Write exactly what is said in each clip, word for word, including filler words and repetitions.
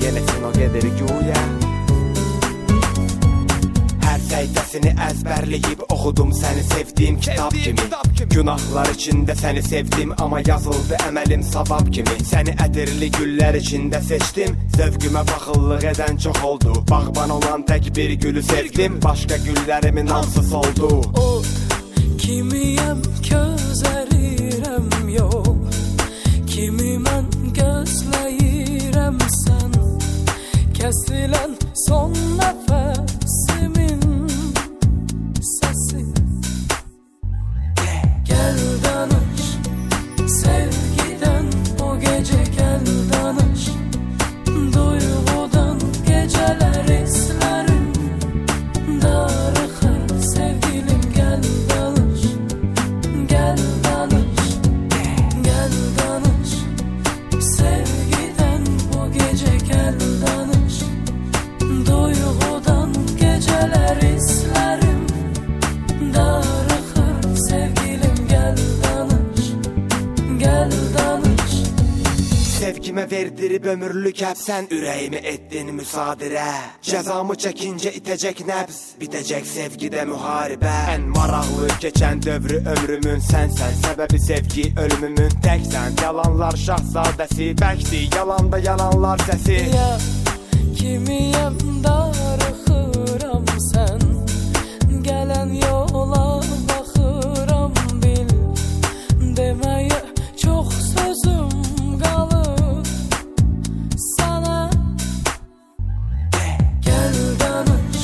gelesin o gedir güya. Hər səhifəsini əzbərləyib oxudum səni sevdiyim kitab kimi. Günahlar içində səni sevdim, amma yazıldı əməlim savab kimi. Səni ədirli güllər içində seçdim, zövqümə baxıllıq edən çox oldu. Bağban olan tək bir gülü sevdim, başqa güllərimin ansız oldu. O kimiyəm közərirəm yox, kimi mən gözləyirəm sən. Kəsilən son nəfəsimin səsi. Gəl danış sevgidən o gecə, gəl danış duyğudan. Gecələr hislərim darıxır sevgilim, gəl danış. Gəl danış, gəl danış sevgidən o gecə, gəl danış duyğudan. Gecələr hislərim darıxır sevgilim, gəl danış. Gəl danış. Sevgimə verdirib ömürlük həbsən, ürəyimi etdin müsadirə. Cəzamı çəkincə itəcək nəbz, bitəcək sevgidə müharibə. Ən maraqlı keçən dövrü ömrümün sənsən, səbəbi sevgi ölümümün təksən. Yalanlar şahzadəsi bəkdir, yalanda yalanlar səsi. Ya kimiyəm darıxıram sən, gələn yola baxıram bil. Deməyə çox sözüm qalır sana. Gəl danış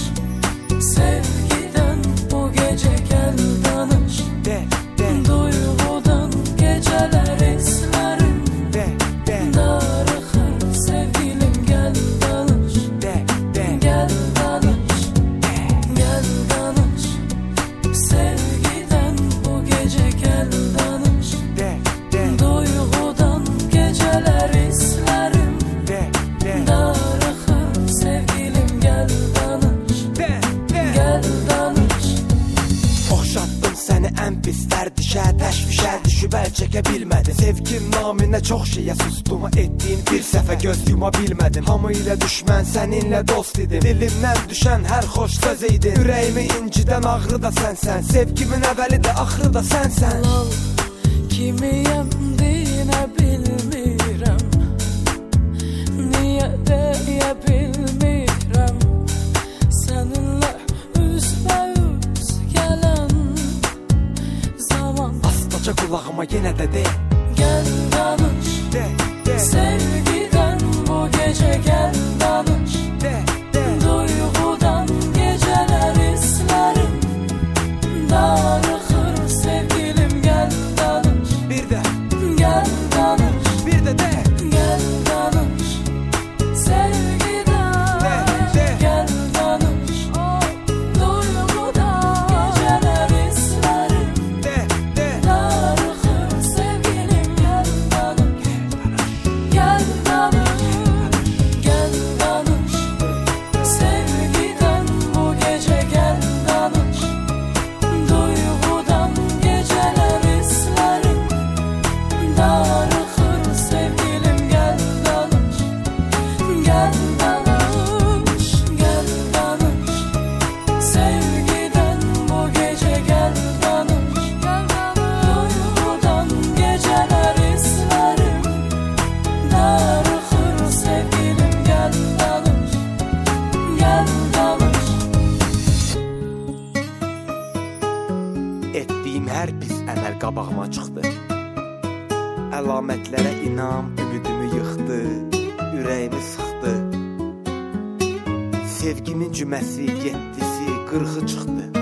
sevgidən o gecə, gəl danış De, de, duyğudan. Gecələr hislərim de, de, darıxır sevgilim, gəl danış. de, de. Gəl danış, gəl danış sevgidən o gecə, gəl danış De, de, duyğudan. Gecələr hislərim de, de, darıxır sevgilim, gəl danış. de, de. Gəl danış. Oxşatdım səni ən pis fərdişə, təşvişə düşüb əl çəkə bilmədim. Sevgim naminə çox şeyə sustum, etdiyin bir səfə göz yuma bilmədim. Hamı ilə düşmən, səninlə dost idim. Dilimdən düşən hər xoş söz idin. Ürəyimi incidən ağrı da sənsən, sevgimin əvvəli də axırı da sənsən. Lal kimiyəm dinə bilmirəm, niyə deyə bilmirəm. Səninlə üzbəüz gələn zaman. Astaca qulağıma yenə də de, Gəl danış de, de, sevgidən bu gecə, gəl danış de, de. duyğudan. Gecələr hislərim darıxır sevgilim, gəl danış. Bir də, Gəl danış, bir də de, gəl danış sevgidən. de, de. Gəl danış duyğudan. Gecələr hislərim De, de. darıxır sevgilim, gəl danış. Gəl danış, gəl danış sevgidən bu gecə, gəl danış duyğudan. Gecələr hislərim darıxır sevgilim, gəl danış. Gəl danış, gəl danış sevgidən bu gecə, gəl danış. Duyğudan. Gecələr hislərim darıxır sevgilim, gəl danış. Gəl danış. Etdiyim hər pis əməl qabağıma çıxdı. Əlamətlərə inam ümidimi yıxdı, ürəyimi sıxdı. Sevgimin cüməsi, yeddisi, qırxı çıxdı.